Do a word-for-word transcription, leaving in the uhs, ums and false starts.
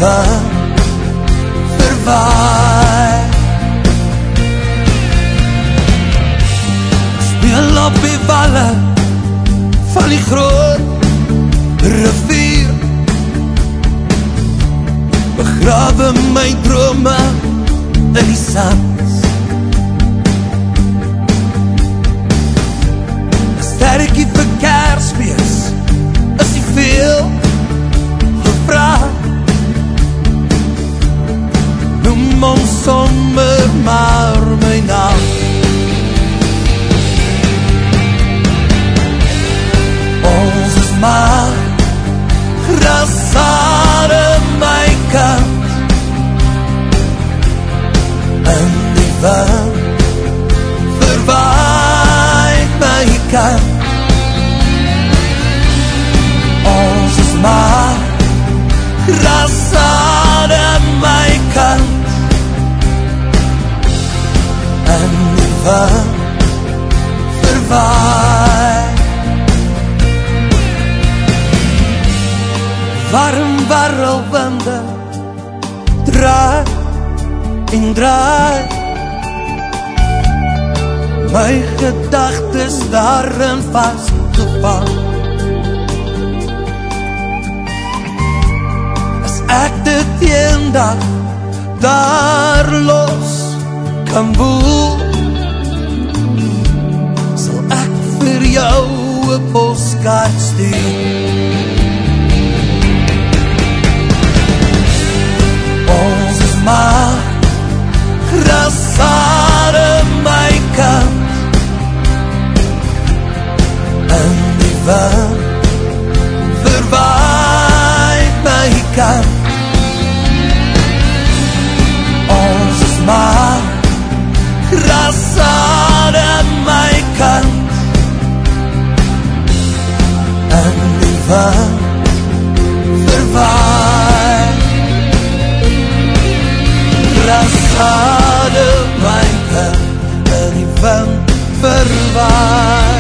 wind verwaai. Ek speel op die walle van die groot rivier, begrawe my drome in die sand. Een sterkie vir Kersfees is nie veel gevraag. Noem ons sommer maar my naam. Ons is maar grasade my kant, en die wind verwaai my kant. Ons is maar grasade my kant, en die wind verwaai. Warm warrelwinde draai en draai, my gedagtes daarin vastgevang. As ek dit eendag daar los kan woel, sal ek vir jou 'n poskaart stuur. Ons is maar grasade my kant, en die wind verwaai my kant. Ons is maar grasade my kant, en die wind verwaai. Grasade my kant, en die wind verwaai.